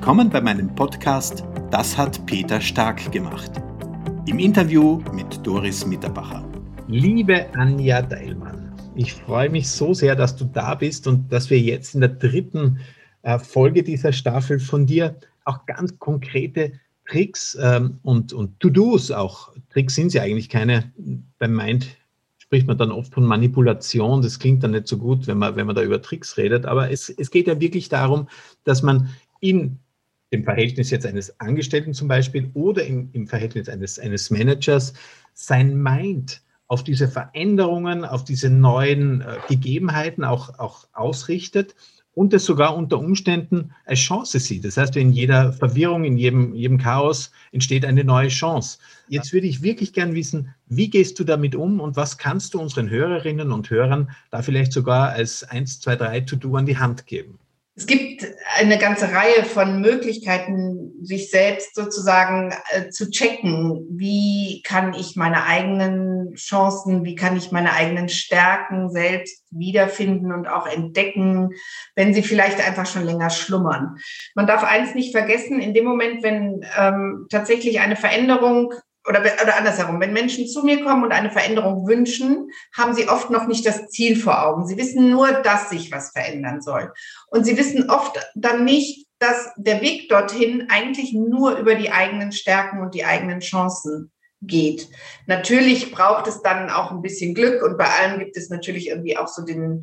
Willkommen bei meinem Podcast Das hat Peter Stark gemacht. Im Interview mit Doris Mitterbacher. Liebe Anja Deilmann, ich freue mich so sehr, dass du da bist und dass wir jetzt in der dritten Folge dieser Staffel von dir auch ganz konkrete Tricks und To-Dos, auch Tricks sind sie eigentlich keine. Beim Mind spricht man dann oft von Manipulation, das klingt dann nicht so gut, wenn man da über Tricks redet, aber es geht ja wirklich darum, dass man in dem Verhältnis jetzt eines Angestellten zum Beispiel oder im Verhältnis eines Managers sein Mind auf diese Veränderungen, auf diese neuen Gegebenheiten auch ausrichtet und es sogar unter Umständen als Chance sieht. Das heißt, in jeder Verwirrung, in jedem Chaos entsteht eine neue Chance. Jetzt würde ich wirklich gern wissen, wie gehst du damit um und was kannst du unseren Hörerinnen und Hörern da vielleicht sogar als 1, 2, 3 To-Do an die Hand geben? Es gibt eine ganze Reihe von Möglichkeiten, sich selbst sozusagen zu checken. Wie kann ich meine eigenen Chancen, wie kann ich meine eigenen Stärken selbst wiederfinden und auch entdecken, wenn sie vielleicht einfach schon länger schlummern. Man darf eins nicht vergessen, in dem Moment, wenn tatsächlich eine Veränderung oder andersherum, wenn Menschen zu mir kommen und eine Veränderung wünschen, haben sie oft noch nicht das Ziel vor Augen. Sie wissen nur, dass sich was verändern soll. Und sie wissen oft dann nicht, dass der Weg dorthin eigentlich nur über die eigenen Stärken und die eigenen Chancen geht. Natürlich braucht es dann auch ein bisschen Glück und bei allem gibt es natürlich irgendwie auch so eine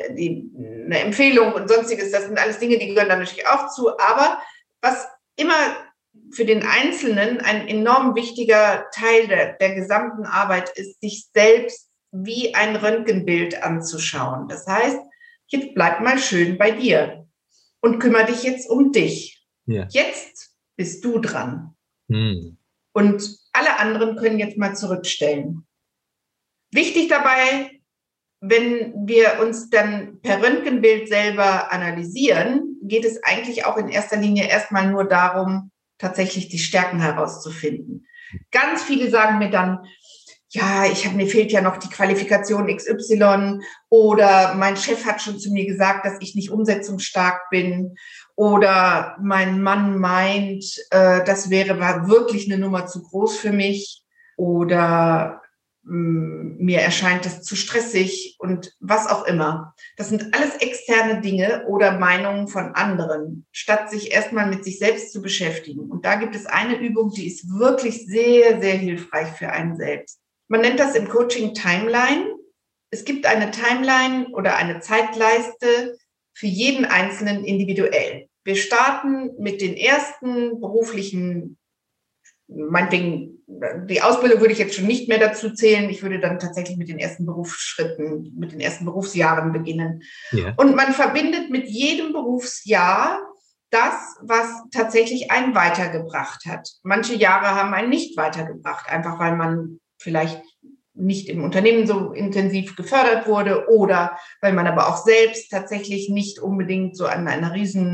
Empfehlung und Sonstiges. Das sind alles Dinge, die gehören dann natürlich auch zu. Aber was immer für den Einzelnen ein enorm wichtiger Teil der gesamten Arbeit ist, sich selbst wie ein Röntgenbild anzuschauen. Das heißt, jetzt bleib mal schön bei dir und kümmere dich jetzt um dich. Ja. Jetzt bist du dran. Und alle anderen können jetzt mal zurückstellen. Wichtig dabei, wenn wir uns dann per Röntgenbild selber analysieren, geht es eigentlich auch in erster Linie erstmal nur darum, tatsächlich die Stärken herauszufinden. Ganz viele sagen mir dann, ja, mir fehlt ja noch die Qualifikation XY oder mein Chef hat schon zu mir gesagt, dass ich nicht umsetzungsstark bin oder mein Mann meint, das wäre wirklich eine Nummer zu groß für mich oder mir erscheint das zu stressig und was auch immer. Das sind alles externe Dinge oder Meinungen von anderen, statt sich erstmal mit sich selbst zu beschäftigen. Und da gibt es eine Übung, die ist wirklich sehr, sehr hilfreich für einen selbst. Man nennt das im Coaching Timeline. Es gibt eine Timeline oder eine Zeitleiste für jeden Einzelnen individuell. Wir starten mit den ersten beruflichen, meinetwegen, die Ausbildung würde ich jetzt schon nicht mehr dazu zählen. Ich würde dann tatsächlich mit den ersten Berufsschritten, mit den ersten Berufsjahren beginnen. Ja. Und man verbindet mit jedem Berufsjahr das, was tatsächlich einen weitergebracht hat. Manche Jahre haben einen nicht weitergebracht, einfach weil man vielleicht nicht im Unternehmen so intensiv gefördert wurde oder weil man aber auch selbst tatsächlich nicht unbedingt so an einem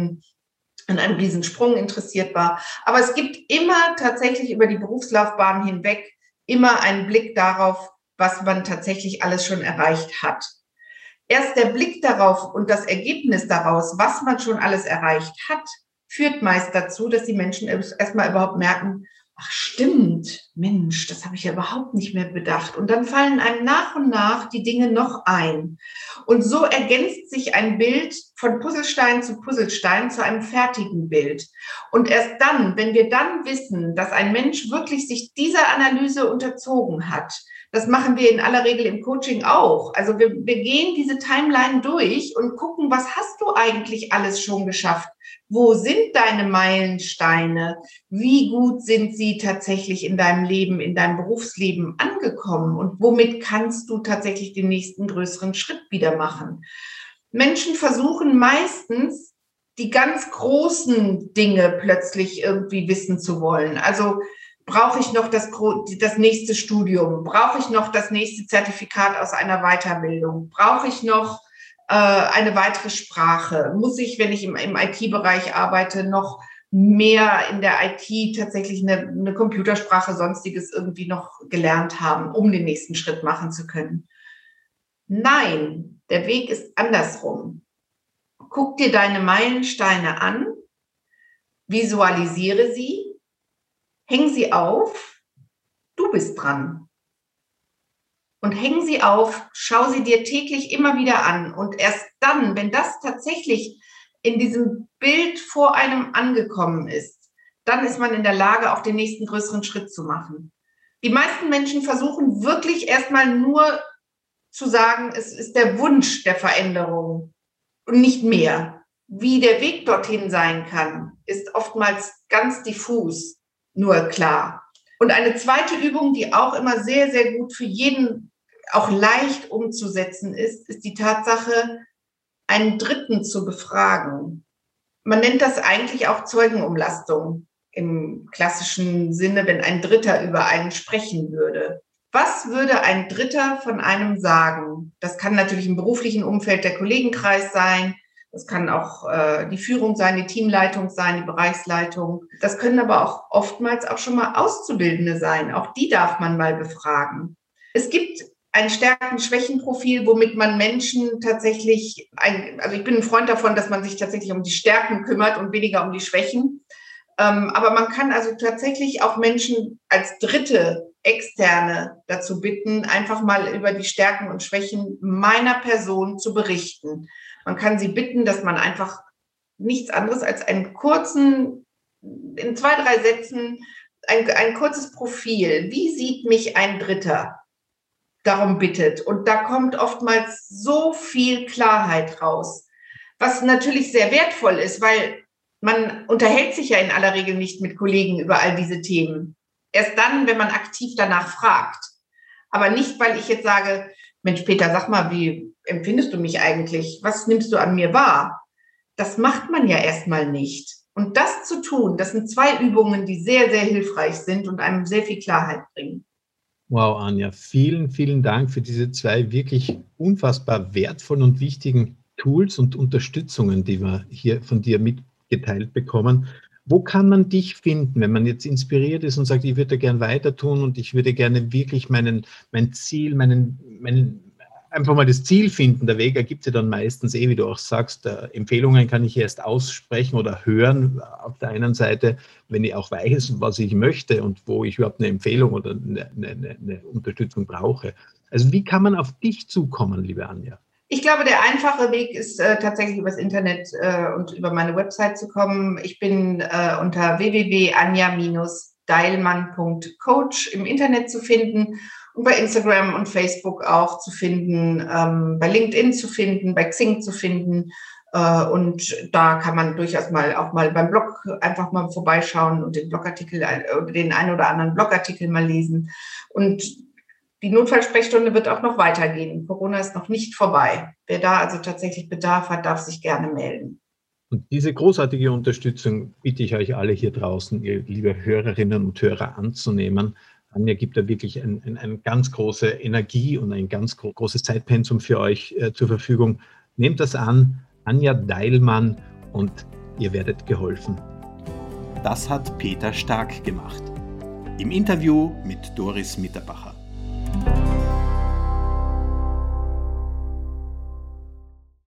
Riesensprung interessiert war. Aber es gibt immer tatsächlich über die Berufslaufbahn hinweg immer einen Blick darauf, was man tatsächlich alles schon erreicht hat. Erst der Blick darauf und das Ergebnis daraus, was man schon alles erreicht hat, führt meist dazu, dass die Menschen erstmal überhaupt merken, ach stimmt, Mensch, das habe ich ja überhaupt nicht mehr bedacht. Und dann fallen einem nach und nach die Dinge noch ein. Und so ergänzt sich ein Bild von Puzzlestein zu Puzzlestein zu einem fertigen Bild. Und erst dann, wenn wir dann wissen, dass ein Mensch wirklich sich dieser Analyse unterzogen hat, das machen wir in aller Regel im Coaching auch. Also wir gehen diese Timeline durch und gucken, was hast du eigentlich alles schon geschafft? Wo sind deine Meilensteine? Wie gut sind sie tatsächlich in deinem Leben, in deinem Berufsleben angekommen? Und womit kannst du tatsächlich den nächsten größeren Schritt wieder machen? Menschen versuchen meistens, die ganz großen Dinge plötzlich irgendwie wissen zu wollen. Also brauche ich noch das nächste Studium? Brauche ich noch das nächste Zertifikat aus einer Weiterbildung? Brauche ich noch eine weitere Sprache? Muss ich, wenn ich im IT-Bereich arbeite, noch mehr in der IT tatsächlich eine Computersprache, sonstiges irgendwie noch gelernt haben, um den nächsten Schritt machen zu können? Nein, der Weg ist andersrum. Guck dir deine Meilensteine an visualisiere sie, häng sie auf, du bist dran. Und häng sie auf, schau sie dir täglich immer wieder an. Und erst dann, wenn das tatsächlich in diesem Bild vor einem angekommen ist, dann ist man in der Lage, auch den nächsten größeren Schritt zu machen. Die meisten Menschen versuchen wirklich erstmal nur zu sagen, es ist der Wunsch der Veränderung und nicht mehr. Wie der Weg dorthin sein kann, ist oftmals ganz diffus, nur klar. Und eine zweite Übung, die auch immer sehr, sehr gut für jeden auch leicht umzusetzen ist, ist die Tatsache, einen Dritten zu befragen. Man nennt das eigentlich auch Zeugenumlastung im klassischen Sinne, wenn ein Dritter über einen sprechen würde. Was würde ein Dritter von einem sagen? Das kann natürlich im beruflichen Umfeld der Kollegenkreis sein. Das kann auch die Führung sein, die Teamleitung sein, die Bereichsleitung. Das können aber auch oftmals auch schon mal Auszubildende sein. Auch die darf man mal befragen. Es gibt ein Stärken-Schwächen-Profil, womit man Menschen tatsächlich, also ich bin ein Freund davon, dass man sich tatsächlich um die Stärken kümmert und weniger um die Schwächen. Aber man kann also tatsächlich auch Menschen als Dritte, Externe dazu bitten, einfach mal über die Stärken und Schwächen meiner Person zu berichten. Man kann sie bitten, dass man einfach nichts anderes als einen kurzen, in 2, 3 Sätzen, ein kurzes Profil. Wie sieht mich ein Dritter? Darum bittet. Und da kommt oftmals so viel Klarheit raus, was natürlich sehr wertvoll ist, weil man unterhält sich ja in aller Regel nicht mit Kollegen über all diese Themen. Erst dann, wenn man aktiv danach fragt. Aber nicht, weil ich jetzt sage, Mensch, Peter, sag mal, wie empfindest du mich eigentlich? Was nimmst du an mir wahr? Das macht man ja erstmal nicht. Und das zu tun, das sind 2 Übungen, die sehr, sehr hilfreich sind und einem sehr viel Klarheit bringen. Wow, Anja, vielen, vielen Dank für diese 2 wirklich unfassbar wertvollen und wichtigen Tools und Unterstützungen, die wir hier von dir mitgeteilt bekommen. Wo kann man dich finden, wenn man jetzt inspiriert ist und sagt, ich würde gern weiter tun und ich würde gerne wirklich mein Ziel, einfach mal das Ziel finden. Der Weg ergibt sich dann meistens, wie du auch sagst, Empfehlungen kann ich erst aussprechen oder hören auf der einen Seite, wenn ich auch weiß, was ich möchte und wo ich überhaupt eine Empfehlung oder eine Unterstützung brauche. Also wie kann man auf dich zukommen, liebe Anja? Ich glaube, der einfache Weg ist tatsächlich übers Internet und über meine Website zu kommen. Ich bin unter www.anja-deilmann.coach im Internet zu finden und bei Instagram und Facebook auch zu finden, bei LinkedIn zu finden, bei Xing zu finden. Und da kann man durchaus auch mal beim Blog einfach mal vorbeischauen und den Blogartikel oder den einen oder anderen Blogartikel mal lesen. Und die Notfallsprechstunde wird auch noch weitergehen. Corona ist noch nicht vorbei. Wer da also tatsächlich Bedarf hat, darf sich gerne melden. Und diese großartige Unterstützung bitte ich euch alle hier draußen, ihr liebe Hörerinnen und Hörer, anzunehmen. Anja gibt da wirklich eine ganz große Energie und ein ganz großes Zeitpensum für euch zur Verfügung. Nehmt das an, Anja Deilmann, und ihr werdet geholfen. Das hat Peter Stark gemacht. Im Interview mit Doris Mitterbacher.